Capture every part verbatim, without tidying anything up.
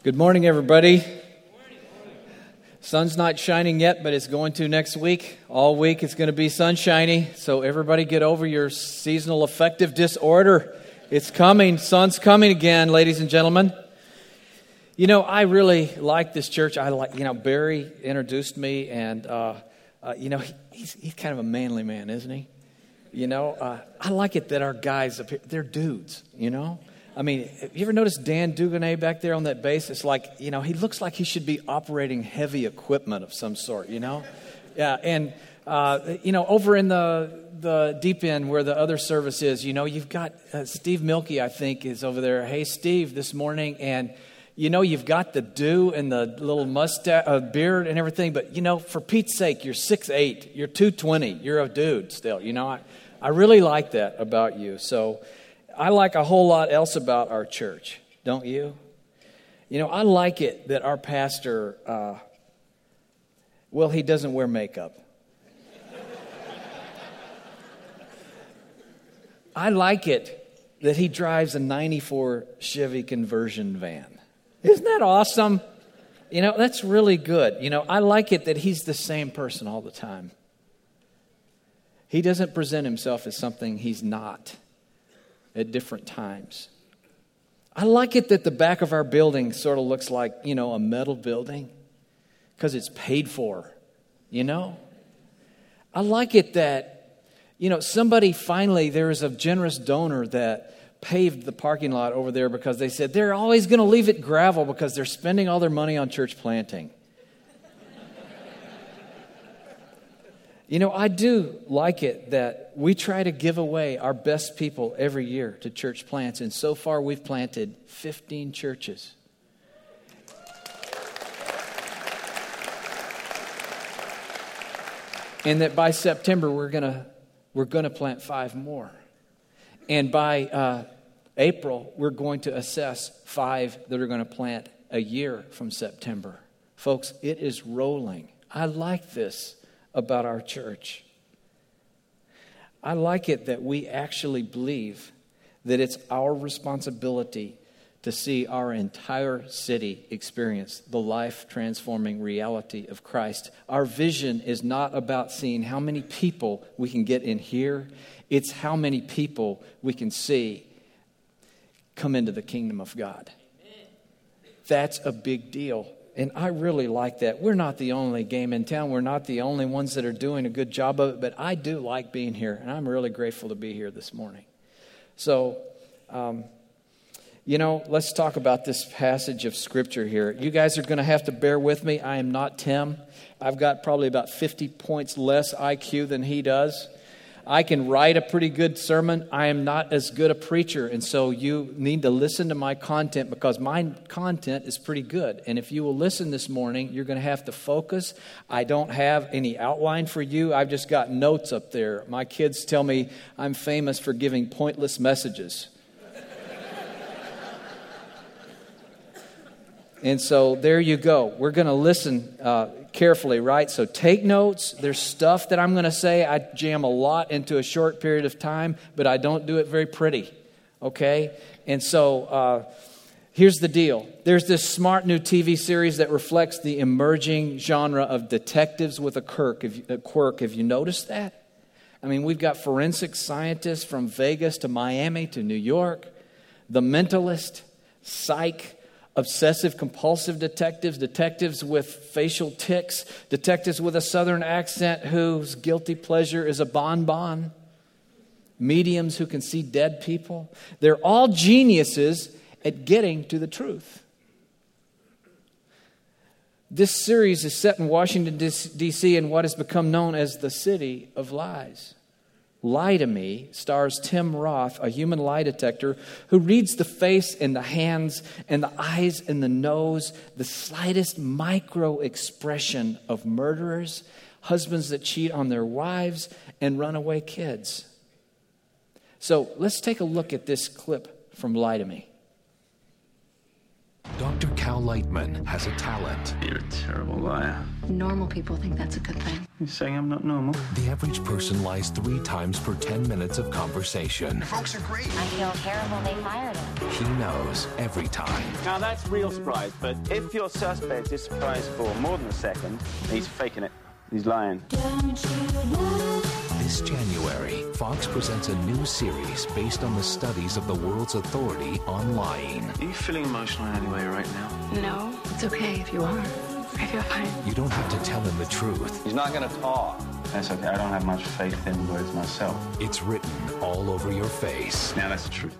Good morning, everybody. Sun's not shining yet, but it's going to next week. All week it's going to be sunshiny, so everybody get over your seasonal affective disorder. It's coming. Sun's coming again, ladies and gentlemen. You know, I really like this church. I like, you know, Barry introduced me, and, uh, uh, you know, he, he's, he's kind of a manly man, isn't he? You know, uh, I like it that our guys up here, they're dudes, you know? I mean, have you ever noticed Dan Duganay back there on that bass? It's like, you know, he looks like he should be operating heavy equipment of some sort, you know? Yeah, and, uh, you know, over in the the deep end where the other service is, you know, you've got uh, Steve Milkey, I think, is over there. Hey, Steve, this morning, and, you know, you've got the do and the little mustache, uh, beard and everything, but, you know, for Pete's sake, you're six eight, you're two twenty, you're a dude still, you know? I, I really like that about you, so... I like a whole lot else about our church, don't you? You know, I like it that our pastor, uh, well, he doesn't wear makeup. I like it that he drives a ninety-four Chevy conversion van. Isn't that awesome? You know, that's really good. You know, I like it that he's the same person all the time. He doesn't present himself as something he's not at different times. I like it that the back of our building sort of looks like, you know, a metal building because it's paid for, you know? I like it that, you know, somebody finally, there is a generous donor that paved the parking lot over there because they said they're always going to leave it gravel because they're spending all their money on church planting. You know, I do like it that we try to give away our best people every year to church plants. And so far, we've planted fifteen churches. And that by September, we're gonna we're gonna plant five more. And by uh, April, we're going to assess five that are going to plant a year from September. Folks, it is rolling. I like this about our church. I like it that we actually believe that it's our responsibility to see our entire city experience the life-transforming reality of Christ. Our vision is not about seeing how many people we can get in here. It's how many people we can see come into the kingdom of God. That's a big deal. And I really like that. We're not the only game in town. We're not the only ones that are doing a good job of it. But I do like being here. And I'm really grateful to be here this morning. So, um, you know, let's talk about this passage of Scripture here. You guys are going to have to bear with me. I am not Tim. I've got probably about fifty points less I Q than he does. I can write a pretty good sermon. I am not as good a preacher. And so you need to listen to my content because my content is pretty good. And if you will listen this morning, you're going to have to focus. I don't have any outline for you. I've just got notes up there. My kids tell me I'm famous for giving pointless messages. And so there you go. We're going to listen uh, carefully, right? So take notes. There's stuff that I'm going to say. I jam a lot into a short period of time, but I don't do it very pretty, okay? And so uh, here's the deal. There's this smart new T V series that reflects the emerging genre of detectives with a quirk. Have you, a quirk. Have you noticed that? I mean, we've got forensic scientists from Vegas to Miami to New York, The Mentalist, Psych, obsessive-compulsive detectives, detectives with facial tics, detectives with a southern accent whose guilty pleasure is a bonbon, mediums who can see dead people. They're all geniuses at getting to the truth. This series is set in Washington, D C in what has become known as the City of Lies. Lie to Me stars Tim Roth, a human lie detector who reads the face and the hands and the eyes and the nose, the slightest micro expression of murderers, husbands that cheat on their wives, and runaway kids. So let's take a look at this clip from Lie to Me. Doctor Cal Cal Lightman has a talent. You're a terrible liar. Normal people think that's a good thing. You're saying I'm not normal? The average person lies three times per ten minutes of conversation. Folks are great. I feel terrible they fired him. He knows every time. Now that's real surprise, but if your suspect is surprised for more than a second, he's faking it. He's lying. This January, Fox presents a new series based on the studies of the world's authority on lying. Are you feeling emotional in any way right now? No, it's okay if you are. I feel fine. You don't have to tell him the truth. He's not gonna talk. That's okay. I don't have much faith in words myself. It's written all over your face. Now that's the truth.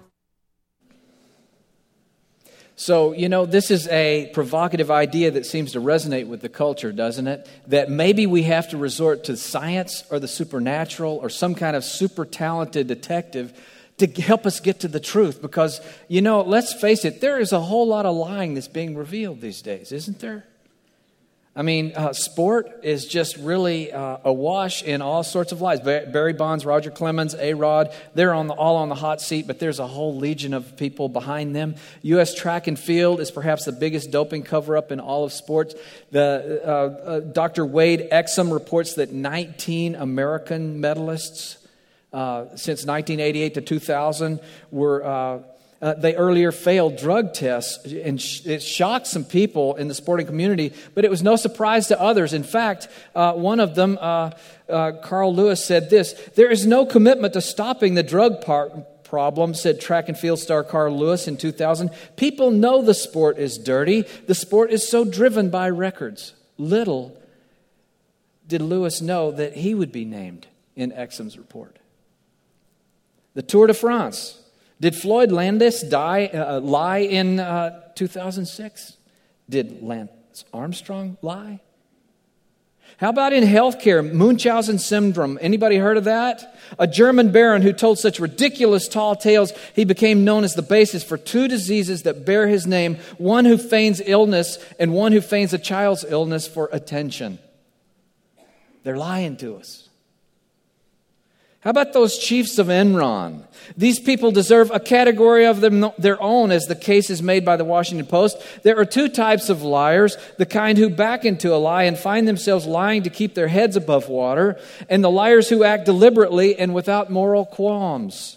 So, you know, this is a provocative idea that seems to resonate with the culture, doesn't it? That maybe we have to resort to science or the supernatural or some kind of super talented detective to help us get to the truth. Because, you know, let's face it, there is a whole lot of lying that's being revealed these days, isn't there? I mean, uh, sport is just really uh, awash in all sorts of lies. Barry Bonds, Roger Clemens, A-Rod, they're on the, all on the hot seat, but there's a whole legion of people behind them. U S track and field is perhaps the biggest doping cover-up in all of sports. The, uh, uh, Doctor Wade Exum reports that nineteen American medalists uh, since nineteen eighty-eight to two thousand were... Uh, Uh, they earlier failed drug tests, and sh- it shocked some people in the sporting community, but it was no surprise to others. In fact, uh, one of them, uh, uh, Carl Lewis, said this: "There is no commitment to stopping the drug par- problem," said track and field star Carl Lewis in two thousand. "People know the sport is dirty. The sport is so driven by records." Little did Lewis know that he would be named in Exum's report. The Tour de France. Did Floyd Landis die, uh, lie in uh, two thousand six? Did Lance Armstrong lie? How about in healthcare, Munchausen syndrome? Anybody heard of that? A German baron who told such ridiculous tall tales, he became known as the basis for two diseases that bear his name, one who feigns illness and one who feigns a child's illness for attention. They're lying to us. How about those chiefs of Enron? These people deserve a category of them, their own, as the case is made by the Washington Post. There are two types of liars: the kind who back into a lie and find themselves lying to keep their heads above water, and the liars who act deliberately and without moral qualms.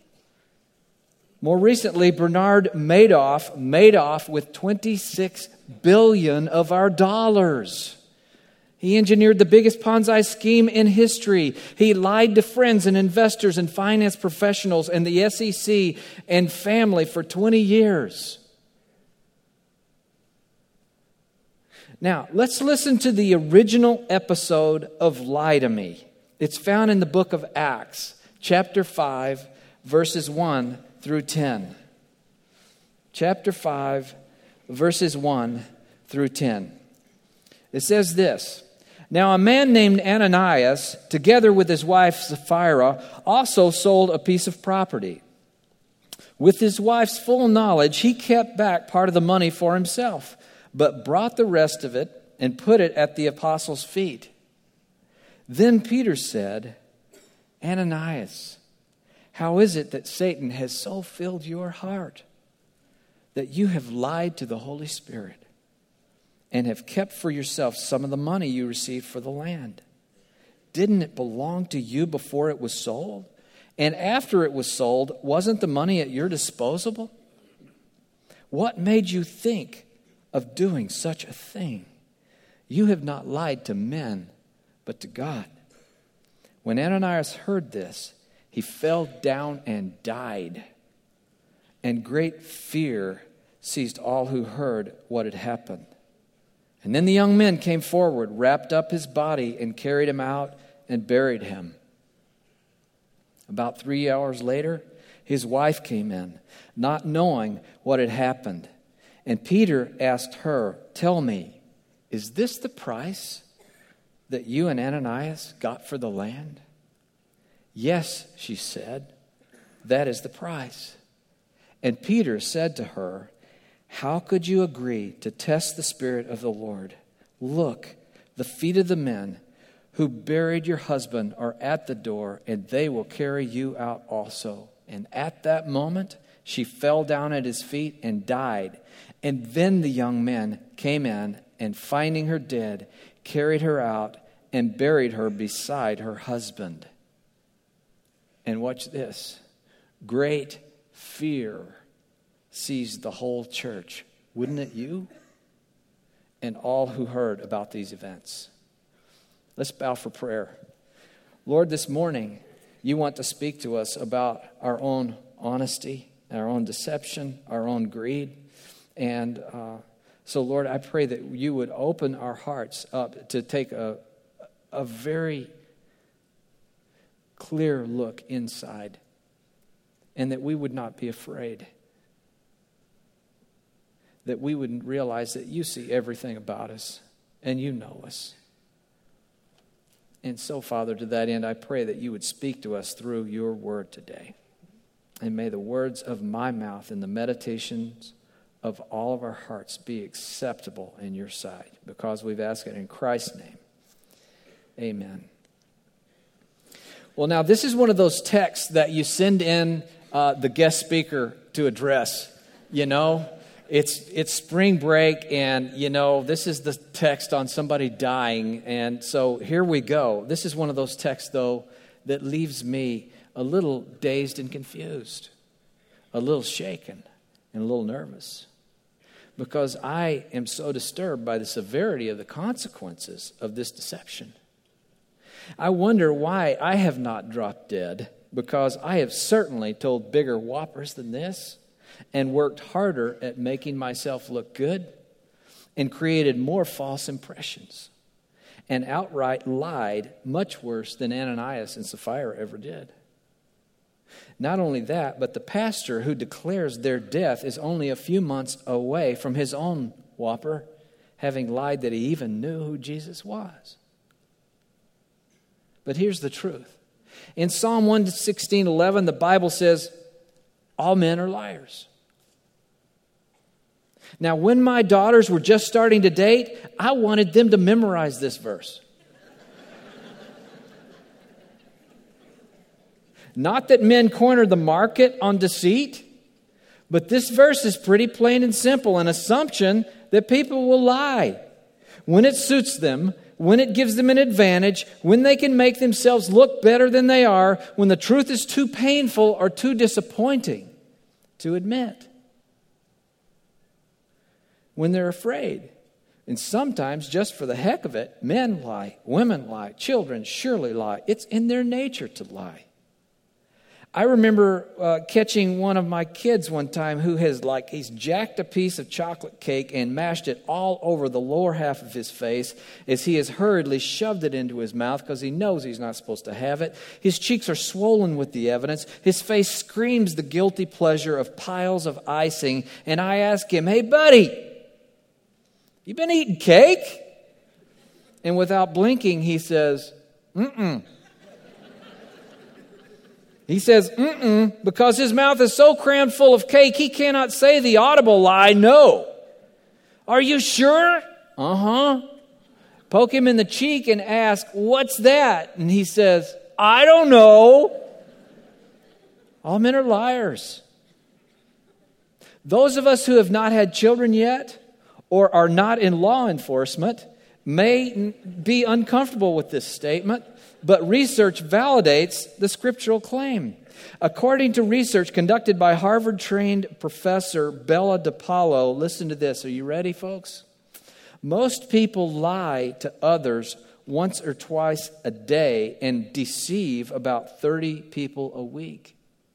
More recently, Bernard Madoff made off with twenty-six billion dollars of our dollars. He engineered the biggest Ponzi scheme in history. He lied to friends and investors and finance professionals and the S E C and family for twenty years. Now, let's listen to the original episode of Lie to Me. It's found in the book of Acts, chapter five, verses one through ten. Chapter five, verses one through ten. It says this: "Now a man named Ananias, together with his wife Sapphira, also sold a piece of property. With his wife's full knowledge, he kept back part of the money for himself, but brought the rest of it and put it at the apostles' feet. Then Peter said, 'Ananias, how is it that Satan has so filled your heart that you have lied to the Holy Spirit and have kept for yourself some of the money you received for the land? Didn't it belong to you before it was sold? And after it was sold, wasn't the money at your disposal? What made you think of doing such a thing? You have not lied to men, but to God.' When Ananias heard this, he fell down and died, and great fear seized all who heard what had happened. And then the young men came forward, wrapped up his body, and carried him out and buried him. About three hours later, his wife came in, not knowing what had happened. And Peter asked her, 'Tell me, is this the price that you and Ananias got for the land?' 'Yes,' she said, 'that is the price.' And Peter said to her, 'How could you agree to test the Spirit of the Lord? Look, the feet of the men who buried your husband are at the door, and they will carry you out also.' And at that moment, She fell down at his feet and died. And then the young men came in and, finding her dead, carried her out and buried her beside her husband. And watch this. Great fear seized the whole church. Wouldn't it you? And all who heard about these events. Let's bow for prayer. Lord, this morning, you want to speak to us about our own honesty, our own deception, our own greed. And uh, so, Lord, I pray that you would open our hearts up to take a, a very clear look inside, and that we would not be afraid, that we would realize that you see everything about us and you know us. And so, Father, to that end, I pray that you would speak to us through your word today. And may the words of my mouth and the meditations of all of our hearts be acceptable in your sight, because we've asked it in Christ's name. Amen. Well, now, this is one of those texts that you send in uh, the guest speaker to address. You know, it's it's spring break, and, you know, this is the text on somebody dying. And so here we go. This is one of those texts, though, that leaves me a little dazed and confused, a little shaken and a little nervous, because I am so disturbed by the severity of the consequences of this deception. I wonder why I have not dropped dead, because I have certainly told bigger whoppers than this and worked harder at making myself look good and created more false impressions and outright lied much worse than Ananias and Sapphira ever did. Not only that, but the pastor who declares their death is only a few months away from his own whopper, having lied that he even knew who Jesus was. But here's the truth. In Psalm one sixteen eleven, the Bible says, all men are liars. Now, when my daughters were just starting to date, I wanted them to memorize this verse. Not that men corner the market on deceit, but this verse is pretty plain and simple, an assumption that people will lie when it suits them, when it gives them an advantage, when they can make themselves look better than they are, when the truth is too painful or too disappointing to admit. When they're afraid. And sometimes, just for the heck of it, men lie, women lie, children surely lie. It's in their nature to lie. I remember uh, catching one of my kids one time who has like, he's jacked a piece of chocolate cake and mashed it all over the lower half of his face as he has hurriedly shoved it into his mouth because he knows he's not supposed to have it. His cheeks are swollen with the evidence. His face screams the guilty pleasure of piles of icing. And I ask him, hey, buddy, you been eating cake? And without blinking, he says, mm-mm. He says, mm-mm, because his mouth is so crammed full of cake, he cannot say the audible lie, no. Are you sure? Uh-huh. Poke him in the cheek and ask, what's that? And he says, I don't know. All men are liars. Those of us who have not had children yet or are not in law enforcement may be uncomfortable with this statement, but research validates the scriptural claim. According to research conducted by Harvard-trained professor Bella DePaulo, listen to this. Are you ready, folks? Most people lie to others once or twice a day and deceive about thirty people a week.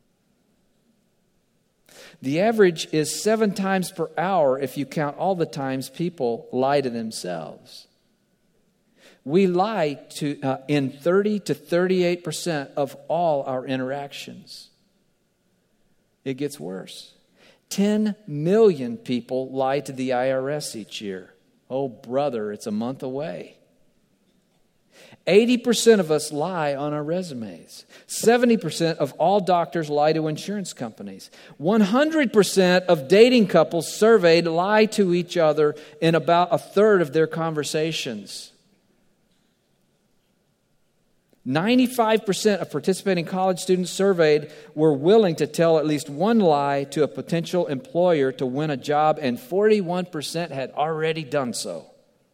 The average is seven times per hour if you count all the times people lie to themselves. We lie to uh, in thirty to thirty-eight percent of all our interactions. It gets worse. ten million people lie to the I R S each year. Oh, brother, it's a month away. eighty percent of us lie on our resumes. seventy percent of all doctors lie to insurance companies. one hundred percent of dating couples surveyed lie to each other in about a third of their conversations. ninety-five percent of participating college students surveyed were willing to tell at least one lie to a potential employer to win a job, and forty-one percent had already done so.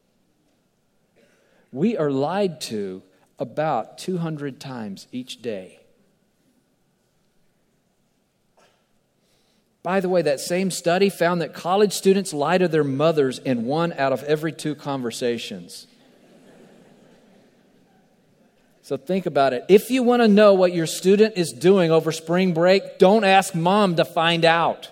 We are lied to about two hundred times each day. By the way, that same study found that college students lie to their mothers in one out of every two conversations. So think about it. If you want to know what your student is doing over spring break, don't ask mom to find out.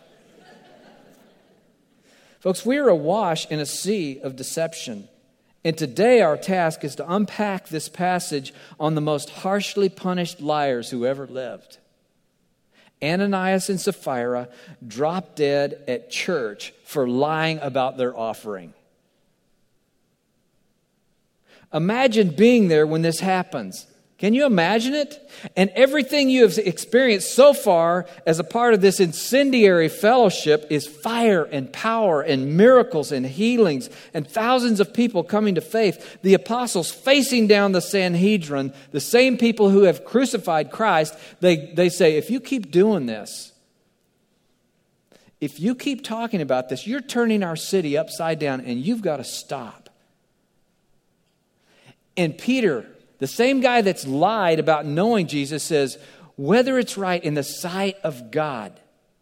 Folks, we are awash in a sea of deception. And today our task is to unpack this passage on the most harshly punished liars who ever lived. Ananias and Sapphira dropped dead at church for lying about their offering. Imagine being there when this happens. Can you imagine it? And everything you have experienced so far as a part of this incendiary fellowship is fire and power and miracles and healings and thousands of people coming to faith. The apostles facing down the Sanhedrin, the same people who have crucified Christ, they, they say, if you keep doing this, if you keep talking about this, you're turning our city upside down and you've got to stop. And Peter, the same guy that's lied about knowing Jesus, says, whether it's right in the sight of God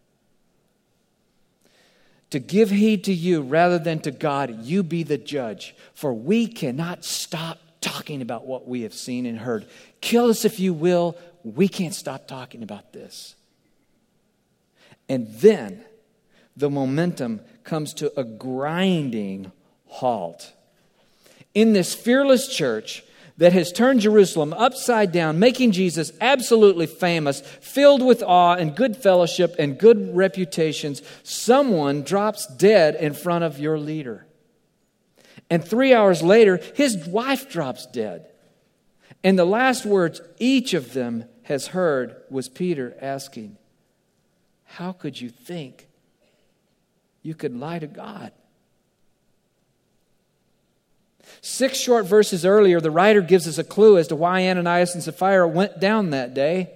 to give heed to you rather than to God, you be the judge. For we cannot stop talking about what we have seen and heard. Kill us if you will. We can't stop talking about this. And then the momentum comes to a grinding halt. In this fearless church that has turned Jerusalem upside down, making Jesus absolutely famous, filled with awe and good fellowship and good reputations, someone drops dead in front of your leader. And three hours later, his wife drops dead. And the last words each of them has heard was Peter asking, how could you think you could lie to God? Six short verses earlier, the writer gives us a clue as to why Ananias and Sapphira went down that day.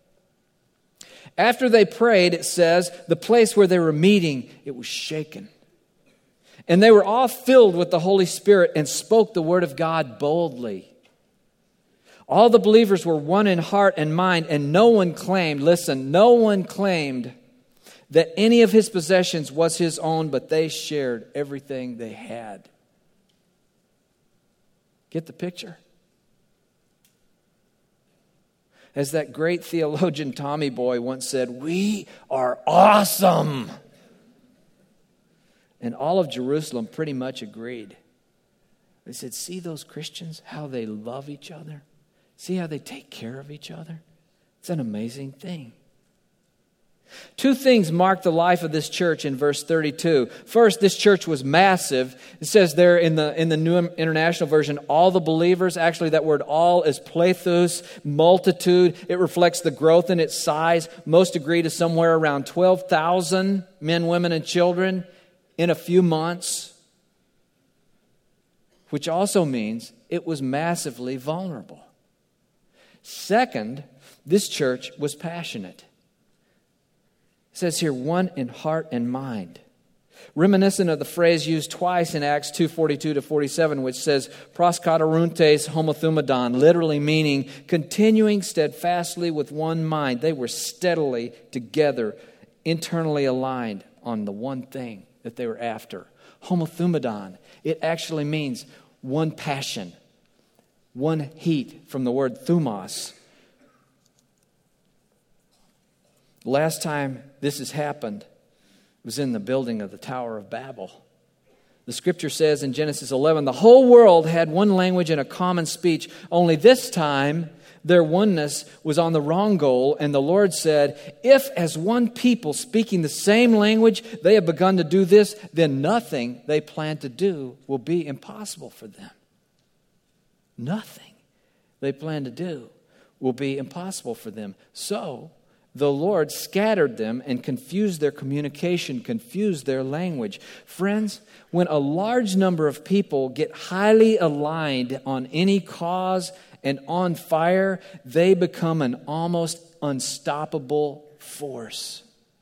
After they prayed, it says, the place where they were meeting, it was shaken. And they were all filled with the Holy Spirit and spoke the word of God boldly. All the believers were one in heart and mind, and no one claimed, listen, no one claimed that any of his possessions was his own, but they shared everything they had. Get the picture? As that great theologian Tommy Boy once said, we are awesome. And all of Jerusalem pretty much agreed. They said, see those Christians, how they love each other? See how they take care of each other? It's an amazing thing. Two things mark the life of this church in verse thirty-two. First, this church was massive. It says there in the in the New International Version, all the believers. Actually, that word all is plethos, multitude. It reflects the growth in its size. Most agree to somewhere around twelve thousand men, women, and children in a few months. Which also means it was massively vulnerable. Second, this church was passionate. It says here, one in heart and mind. Reminiscent of the phrase used twice in Acts two forty-two to forty-seven, which says, proskataruntes homothumadon, literally meaning continuing steadfastly with one mind. They were steadily together, internally aligned on the one thing that they were after. Homothumadon, it actually means one passion, one heat, from the word thumos. Last time this has happened was in the building of the Tower of Babel. The scripture says in Genesis eleven, the whole world had one language and a common speech, only this time their oneness was on the wrong goal, and the Lord said, if as one people speaking the same language they have begun to do this, then nothing they plan to do will be impossible for them. Nothing they plan to do will be impossible for them. So the Lord scattered them and confused their communication, confused their language. Friends, when a large number of people get highly aligned on any cause and on fire, they become an almost unstoppable force.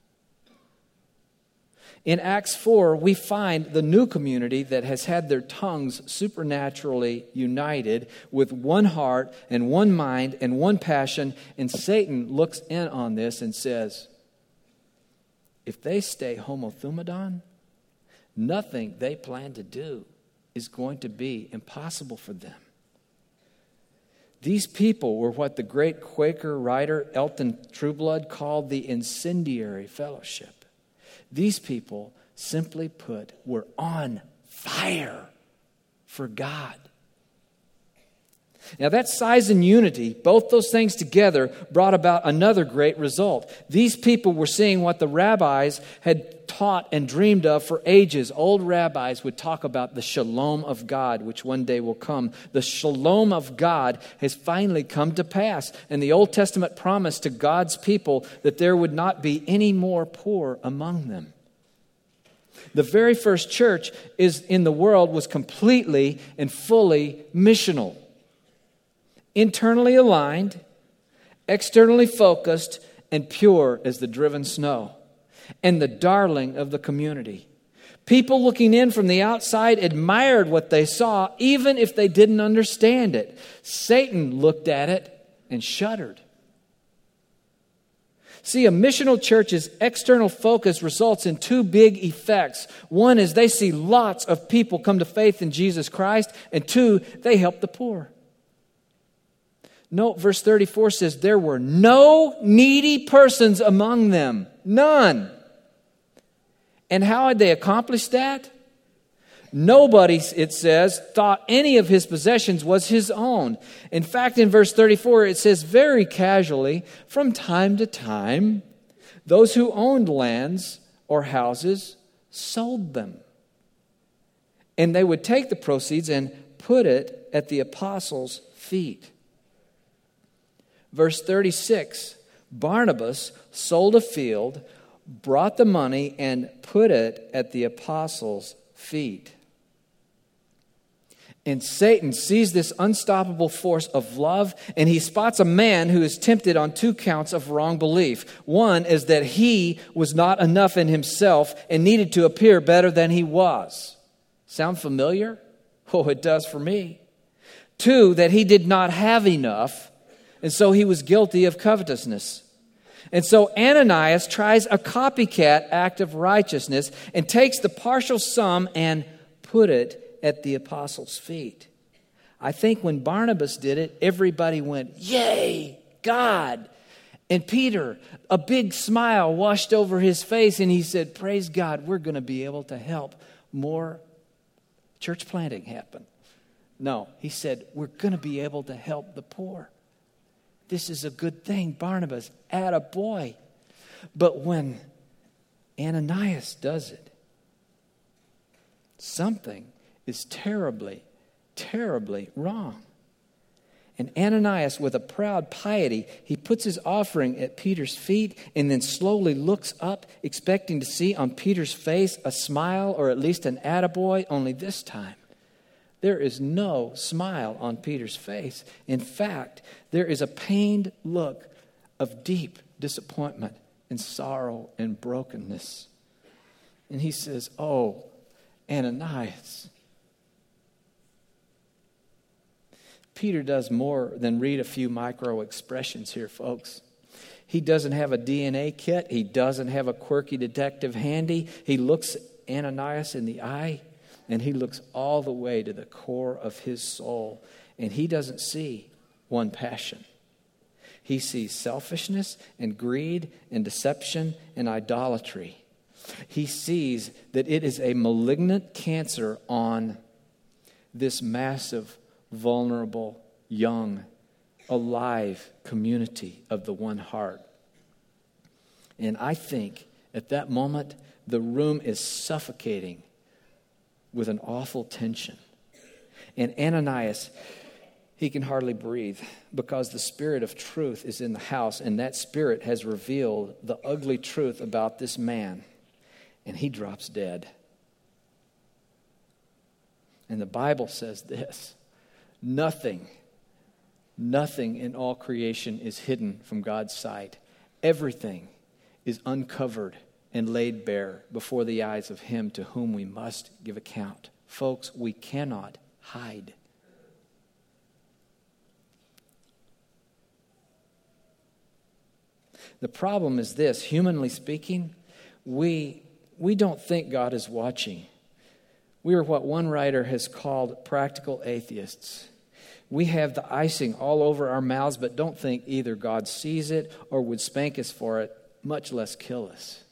In Acts four, we find the new community that has had their tongues supernaturally united with one heart and one mind and one passion. And Satan looks in on this and says, if they stay homothumadon, nothing they plan to do is going to be impossible for them. These people were what the great Quaker writer Elton Trueblood called the incendiary fellowship. These people, simply put, were on fire for God. Now that size and unity, both those things together, brought about another great result. These people were seeing what the rabbis had taught and dreamed of for ages. Old rabbis would talk about the shalom of God, which one day will come. The shalom of God has finally come to pass. And the Old Testament promised to God's people that there would not be any more poor among them. The very first church is in the world was completely and fully missional. Internally aligned, externally focused, and pure as the driven snow, and the darling of the community. People looking in from the outside admired what they saw, even if they didn't understand it. Satan looked at it and shuddered. See, a missional church's external focus results in two big effects. One is they see lots of people come to faith in Jesus Christ, and two, they help the poor. Note verse thirty-four says, there were no needy persons among them. None. And how had they accomplished that? Nobody, it says, thought any of his possessions was his own. In fact, in verse thirty-four, it says very casually, from time to time, those who owned lands or houses sold them. And they would take the proceeds and put it at the apostles' feet. Verse thirty-six, Barnabas sold a field, brought the money, and put it at the apostles' feet. And Satan sees this unstoppable force of love, and he spots a man who is tempted on two counts of wrong belief. One is that he was not enough in himself and needed to appear better than he was. Sound familiar? Oh, it does for me. Two, that he did not have enough, and so he was guilty of covetousness. And so Ananias tries a copycat act of righteousness and takes the partial sum and put it at the apostles' feet. I think when Barnabas did it, everybody went, yay, God. And Peter, a big smile washed over his face, and he said, praise God, we're going to be able to help more church planting happen. No, he said, we're going to be able to help the poor. This is a good thing, Barnabas, attaboy. But when Ananias does it, something is terribly, terribly wrong. And Ananias, with a proud piety, he puts his offering at Peter's feet and then slowly looks up, expecting to see on Peter's face a smile or at least an attaboy, only this time there is no smile on Peter's face. In fact, there is a pained look of deep disappointment and sorrow and brokenness. And he says, oh, Ananias. Peter does more than read a few micro expressions here, folks. He doesn't have a D N A kit. He doesn't have a quirky detective handy. He looks Ananias in the eye, and he looks all the way to the core of his soul. And he doesn't see one passion. He sees selfishness and greed and deception and idolatry. He sees that it is a malignant cancer on this massive, vulnerable, young, alive community of the one heart. And I think at that moment, the room is suffocating with an awful tension. And Ananias, he can hardly breathe because the spirit of truth is in the house, and that spirit has revealed the ugly truth about this man. And he drops dead. And the Bible says this: nothing Nothing in all creation is hidden from God's sight. Everything is uncovered and laid bare before the eyes of Him to whom we must give account. Folks, we cannot hide. The problem is this: humanly speaking, we, we don't think God is watching. We are what one writer has called practical atheists. We have the icing all over our mouths, but don't think either God sees it or would spank us for it, much less kill us.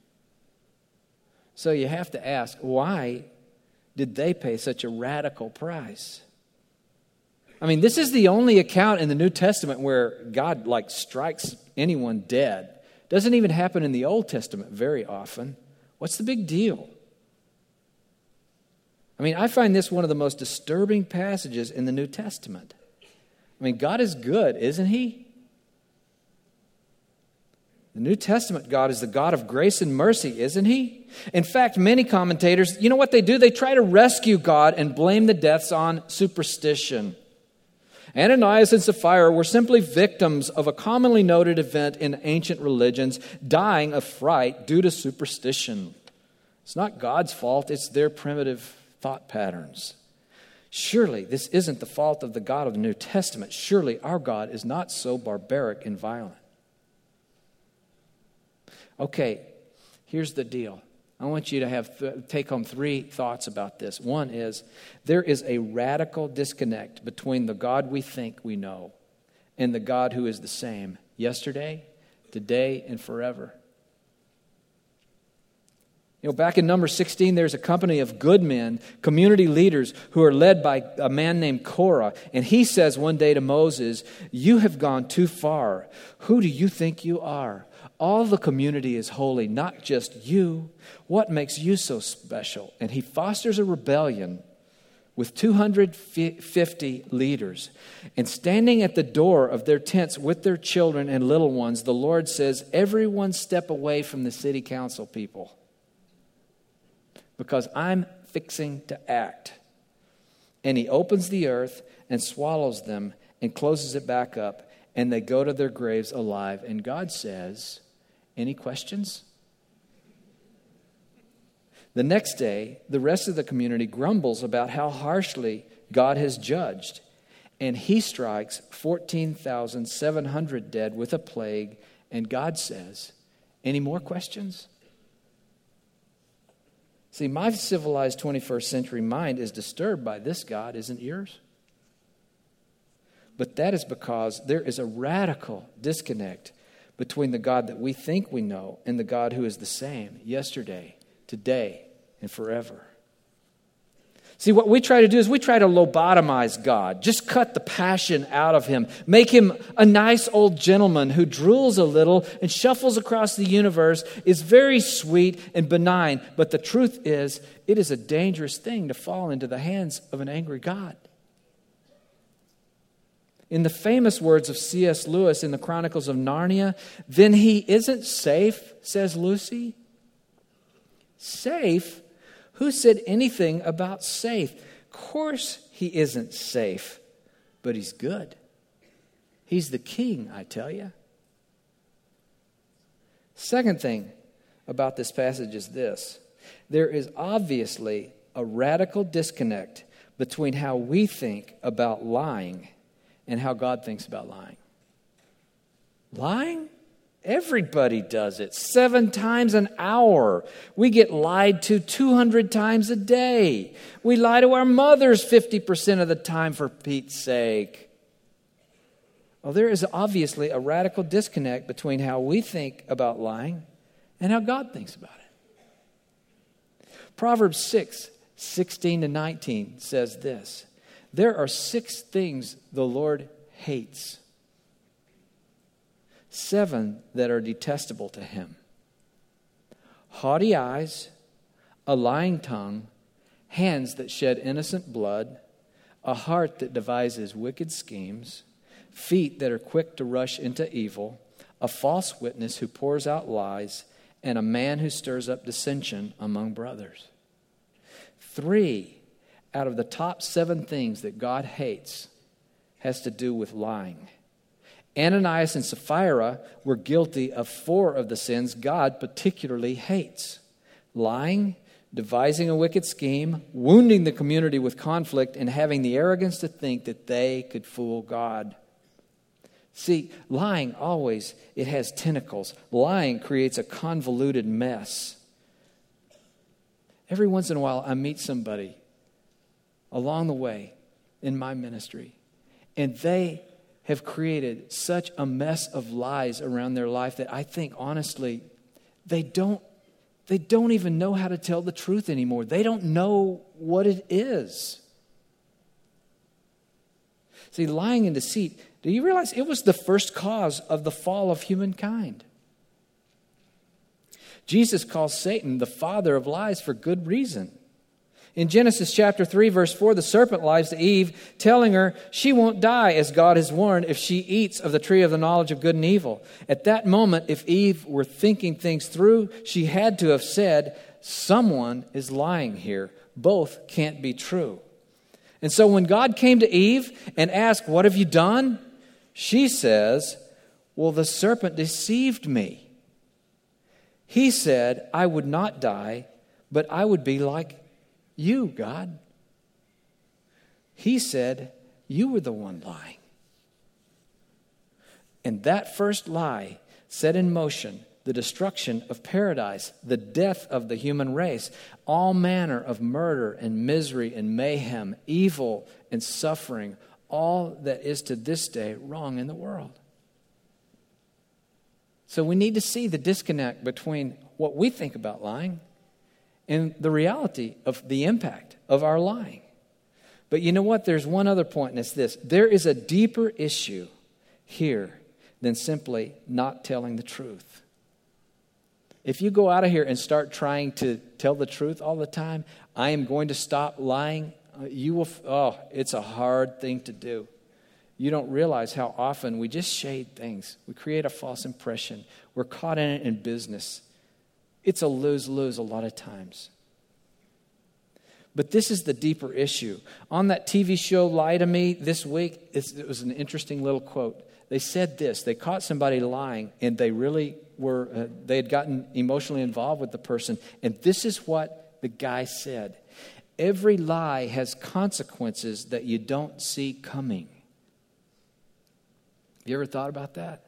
So you have to ask, why did they pay such a radical price? I mean, this is the only account in the New Testament where God, like, strikes anyone dead. Doesn't even happen in the Old Testament very often. What's the big deal? I mean, I find this one of the most disturbing passages in the New Testament. I mean, God is good, isn't He? The New Testament God is the God of grace and mercy, isn't He? In fact, many commentators, you know what they do? They try to rescue God and blame the deaths on superstition. Ananias and Sapphira were simply victims of a commonly noted event in ancient religions, dying of fright due to superstition. It's not God's fault, it's their primitive thought patterns. Surely this isn't the fault of the God of the New Testament. Surely our God is not so barbaric and violent. Okay, here's the deal. I want you to have th- take home three thoughts about this. One is, there is a radical disconnect between the God we think we know and the God who is the same yesterday, today, and forever. You know, back in Numbers sixteen, there's a company of good men, community leaders, who are led by a man named Korah. And he says one day to Moses, "You have gone too far. Who do you think you are? All the community is holy, not just you. What makes you so special?" And he fosters a rebellion with two hundred fifty leaders. And standing at the door of their tents with their children and little ones, the Lord says, "Everyone step away from the city council people, because I'm fixing to act." And he opens the earth and swallows them and closes it back up, and they go to their graves alive. And God says, "Any questions?" The next day, the rest of the community grumbles about how harshly God has judged, and He strikes fourteen thousand seven hundred dead with a plague, and God says, "Any more questions?" See, my civilized twenty-first century mind is disturbed by this God, isn't yours? But that is because there is a radical disconnect between the God that we think we know and the God who is the same yesterday, today, and forever. See, what we try to do is we try to lobotomize God, just cut the passion out of Him, make Him a nice old gentleman who drools a little and shuffles across the universe, is very sweet and benign. But the truth is, it is a dangerous thing to fall into the hands of an angry God. In the famous words of C S Lewis in the Chronicles of Narnia, "Then He isn't safe," says Lucy. Safe? Who said anything about safe? Of course He isn't safe, but He's good. He's the king, I tell you. Second thing about this passage is this: there is obviously a radical disconnect between how we think about lying and how God thinks about lying. Lying? Everybody does it. Seven times an hour. We get lied to two hundred times a day. We lie to our mothers fifty percent of the time, for Pete's sake. Well, there is obviously a radical disconnect between how we think about lying and how God thinks about it. Proverbs six, sixteen to nineteen says this: "There are six things the Lord hates, seven that are detestable to Him: haughty eyes, a lying tongue, hands that shed innocent blood, a heart that devises wicked schemes, feet that are quick to rush into evil, a false witness who pours out lies, and a man who stirs up dissension among brothers." Three out of the top seven things that God hates has to do with lying. Ananias and Sapphira were guilty of four of the sins God particularly hates: lying, devising a wicked scheme, wounding the community with conflict, and having the arrogance to think that they could fool God. See, lying always, it has tentacles. Lying creates a convoluted mess. Every once in a while, I meet somebody along the way in my ministry, and they have created such a mess of lies around their life that I think, honestly, they don't, they don't even know how to tell the truth anymore. They don't know what it is. See, lying and deceit, do you realize it was the first cause of the fall of humankind? Jesus calls Satan the father of lies for good reason. In Genesis chapter three, verse four, the serpent lies to Eve, telling her she won't die, as God has warned, if she eats of the tree of the knowledge of good and evil. At that moment, if Eve were thinking things through, she had to have said, someone is lying here. Both can't be true. And so when God came to Eve and asked, what have you done? She says, well, the serpent deceived me. He said, I would not die, but I would be like you, God. He said, you were the one lying. And that first lie set in motion the destruction of paradise, the death of the human race, all manner of murder and misery and mayhem, evil and suffering, all that is to this day wrong in the world. So we need to see the disconnect between what we think about lying and the reality of the impact of our lying. But you know what? There's one other point, and it's this. There is a deeper issue here than simply not telling the truth. If you go out of here and start trying to tell the truth all the time, I am going to stop lying, you will, oh, it's a hard thing to do. You don't realize how often we just shade things. We create a false impression. We're caught in it in business. It's a lose-lose a lot of times. But this is the deeper issue. On that T V show, Lie to Me, this week, it's, it was an interesting little quote. They said this. They caught somebody lying, and they really were, uh, they had gotten emotionally involved with the person. And this is what the guy said. Every lie has consequences that you don't see coming. You ever thought about that?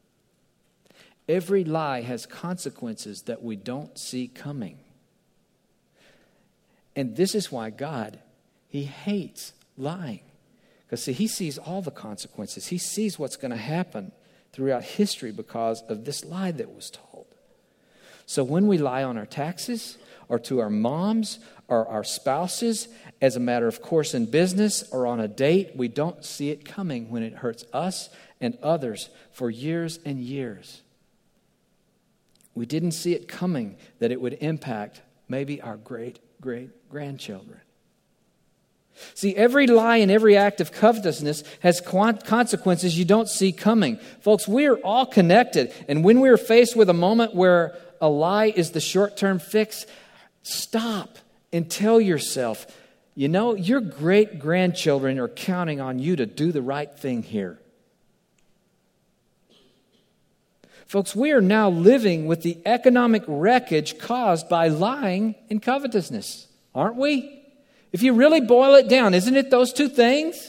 Every lie has consequences that we don't see coming. And this is why God, He hates lying. Because see, He sees all the consequences. He sees what's going to happen throughout history because of this lie that was told. So when we lie on our taxes, or to our moms, or our spouses, as a matter of course in business, or on a date, we don't see it coming when it hurts us and others for years and years. We didn't see it coming that it would impact maybe our great, great grandchildren. See, every lie and every act of covetousness has consequences you don't see coming. Folks, we are all connected. And when we are faced with a moment where a lie is the short-term fix, stop and tell yourself, you know, your great-grandchildren are counting on you to do the right thing here. Folks, we are now living with the economic wreckage caused by lying and covetousness, aren't we? If you really boil it down, isn't it those two things?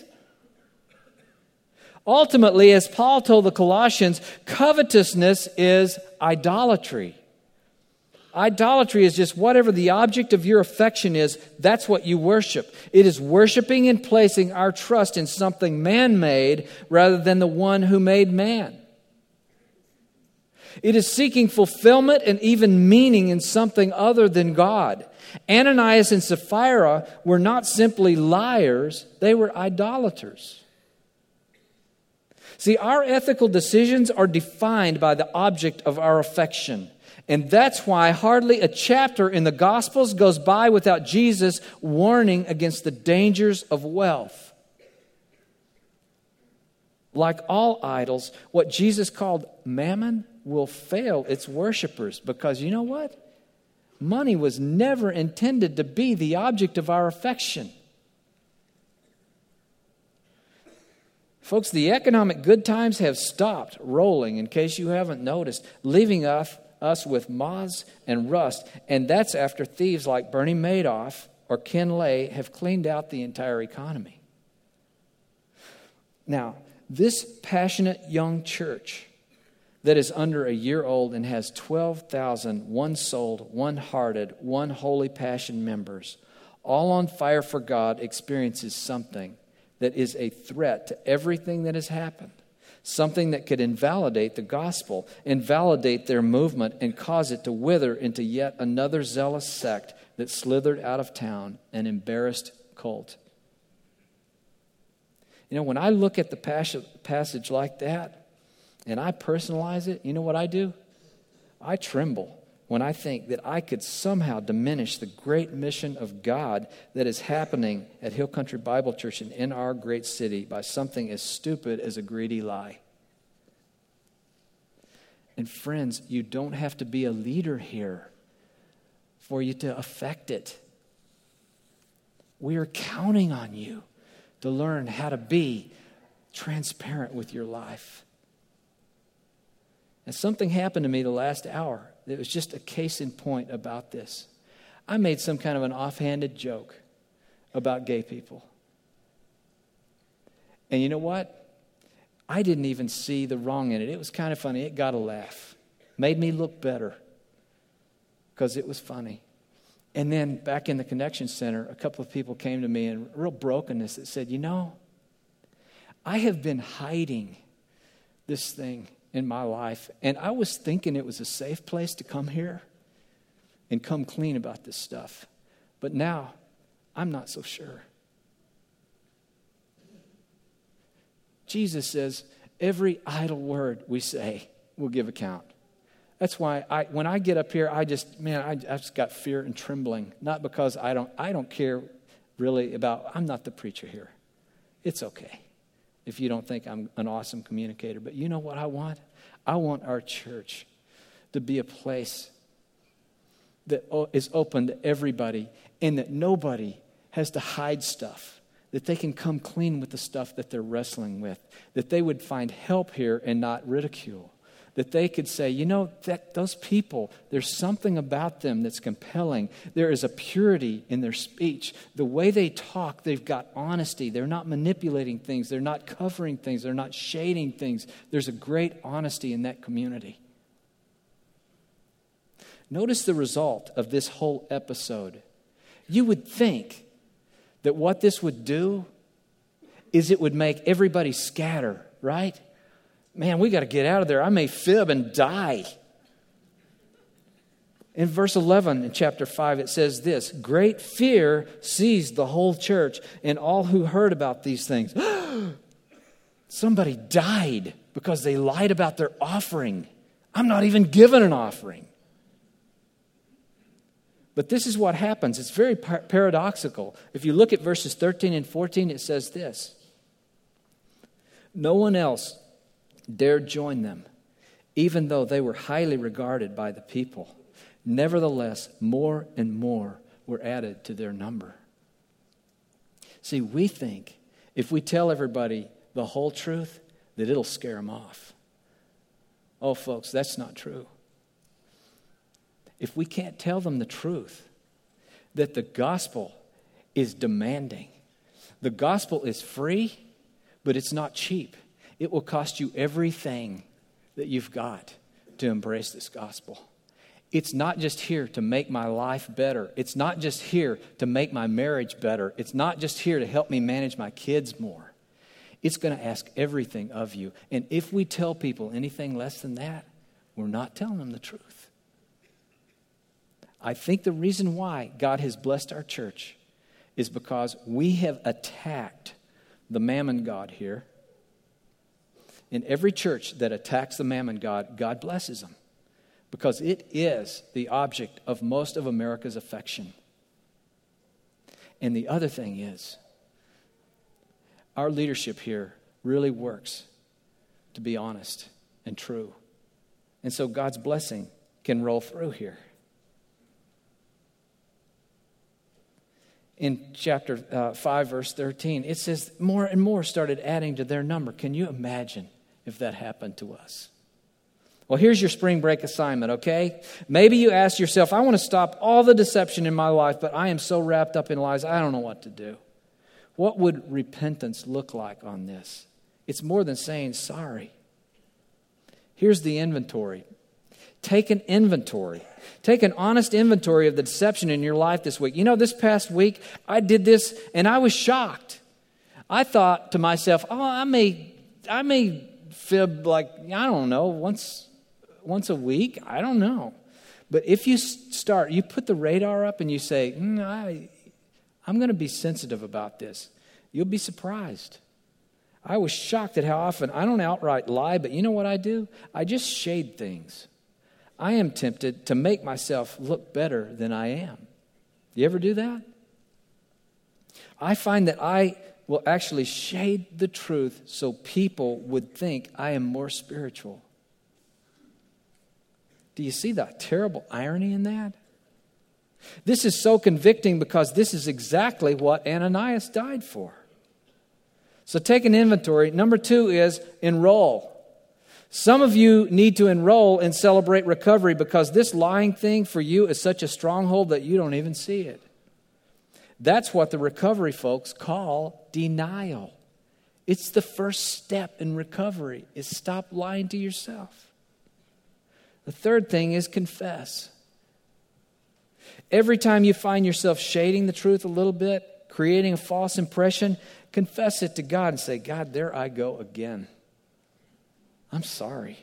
Ultimately, as Paul told the Colossians, covetousness is idolatry. Idolatry is just whatever the object of your affection is, that's what you worship. It is worshiping and placing our trust in something man-made rather than the one who made man. It is seeking fulfillment and even meaning in something other than God. Ananias and Sapphira were not simply liars, they were idolaters. See, our ethical decisions are defined by the object of our affection. And that's why hardly a chapter in the Gospels goes by without Jesus warning against the dangers of wealth. Like all idols, what Jesus called mammon will fail its worshipers because you know what? Money was never intended to be the object of our affection. Folks, the economic good times have stopped rolling, in case you haven't noticed, leaving us, us with moths and rust. And that's after thieves like Bernie Madoff or Ken Lay have cleaned out the entire economy. Now, this passionate young church that is under a year old and has twelve thousand one-souled, one-hearted, one holy passion members, all on fire for God, experiences something that is a threat to everything that has happened. Something that could invalidate the gospel, invalidate their movement, and cause it to wither into yet another zealous sect that slithered out of town, an embarrassed cult. You know, when I look at the passage like that, and I personalize it, you know what I do? I tremble when I think that I could somehow diminish the great mission of God that is happening at Hill Country Bible Church and in our great city by something as stupid as a greedy lie. And friends, you don't have to be a leader here for you to affect it. We are counting on you to learn how to be transparent with your life. And something happened to me the last hour. It was just a case in point about this. I made some kind of an offhanded joke about gay people. And you know what? I didn't even see the wrong in it. It was kind of funny. It got a laugh. Made me look better because it was funny. And then back in the Connection Center, a couple of people came to me in real brokenness that said, you know, I have been hiding this thing in my life, and I was thinking it was a safe place to come here and come clean about this stuff. But now, I'm not so sure. Jesus says, every idle word we say will give account. That's why I, when I get up here, I just, man, I, I just got fear and trembling. Not because I don't, I don't care really about, I'm not the preacher here. It's okay if you don't think I'm an awesome communicator. But you know what I want? I want our church to be a place that is open to everybody and that nobody has to hide stuff, that they can come clean with the stuff that they're wrestling with, that they would find help here and not ridicule, that they could say, you know, that those people, there's something about them that's compelling. There is a purity in their speech. The way they talk, they've got honesty. They're not manipulating things. They're not covering things. They're not shading things. There's a great honesty in that community. Notice the result of this whole episode. You would think that what this would do is it would make everybody scatter, right? Man, we got to get out of there. I may fib and die. In verse eleven in chapter five, it says this, great fear seized the whole church and all who heard about these things. Somebody died because they lied about their offering. I'm not even given an offering. But this is what happens. It's very par- paradoxical. If you look at verses thirteen and fourteen, it says this. No one else dared join them, even though they were highly regarded by the people. Nevertheless, more and more were added to their number. See, we think if we tell everybody the whole truth, that it'll scare them off. Oh, folks, that's not true. If we can't tell them the truth, that the gospel is demanding. The gospel is free, but it's not cheap. It will cost you everything that you've got to embrace this gospel. It's not just here to make my life better. It's not just here to make my marriage better. It's not just here to help me manage my kids more. It's going to ask everything of you. And if we tell people anything less than that, we're not telling them the truth. I think the reason why God has blessed our church is because we have attacked the mammon god here. In every church that attacks the mammon god, God blesses them because it is the object of most of America's affection. And the other thing is, our leadership here really works to be honest and true. And so God's blessing can roll through here. in chapter uh, five, verse thirteen. It says more and more started adding to their number. Can you imagine if that happened to us? Well, here's your spring break assignment, okay? Maybe you ask yourself, I want to stop all the deception in my life, but I am so wrapped up in lies, I don't know what to do. What would repentance look like on this? It's more than saying sorry. Here's the inventory. Take an inventory. Take an honest inventory of the deception in your life this week. You know, this past week, I did this and I was shocked. I thought to myself, oh, I may, I may fib like, I don't know, once... Once a week? I don't know. But if you start, you put the radar up and you say, mm, I, I'm going to be sensitive about this, you'll be surprised. I was shocked at how often, I don't outright lie, but you know what I do? I just shade things. I am tempted to make myself look better than I am. You ever do that? I find that I will actually shade the truth so people would think I am more spiritual. Do you see the terrible irony in that? This is so convicting because this is exactly what Ananias died for. So take an inventory. Number two is enroll. Some of you need to enroll and celebrate recovery because this lying thing for you is such a stronghold that you don't even see it. That's what the recovery folks call denial. It's the first step in recovery, is stop lying to yourself. The third thing is confess. Every time you find yourself shading the truth a little bit, creating a false impression, confess it to God and say, God, there I go again. I'm sorry.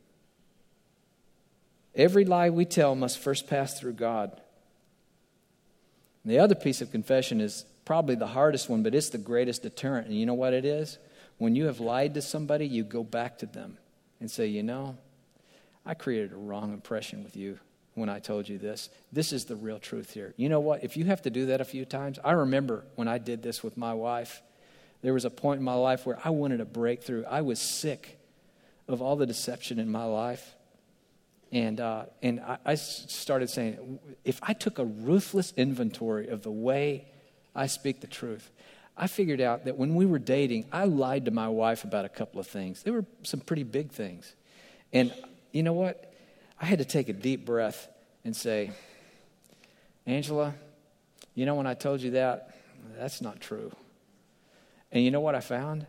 Every lie we tell must first pass through God. And the other piece of confession is probably the hardest one, but it's the greatest deterrent. And you know what it is? When you have lied to somebody, you go back to them and say, you know, I created a wrong impression with you when I told you this. This is the real truth here. You know what? If you have to do that a few times, I remember when I did this with my wife, there was a point in my life where I wanted a breakthrough. I was sick of all the deception in my life. And uh, and I, I started saying, if I took a ruthless inventory of the way I speak the truth, I figured out that when we were dating, I lied to my wife about a couple of things. They were some pretty big things. And you know what? I had to take a deep breath and say, Angela, you know when I told you that, that's not true. And you know what I found?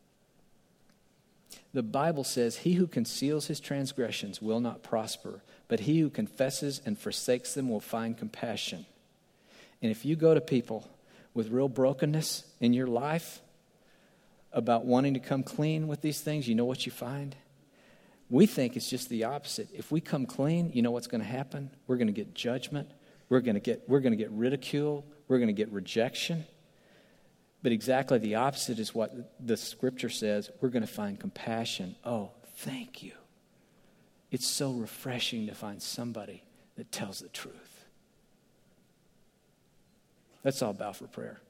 The Bible says, he who conceals his transgressions will not prosper, but he who confesses and forsakes them will find compassion. And if you go to people with real brokenness in your life about wanting to come clean with these things, you know what you find? We think it's just the opposite. If we come clean, you know what's going to happen? We're going to get judgment. We're going to get we're going to get ridicule. We're going to get rejection. But exactly the opposite is what the scripture says. We're going to find compassion. Oh, thank you. It's so refreshing to find somebody that tells the truth. Let's all bow for prayer.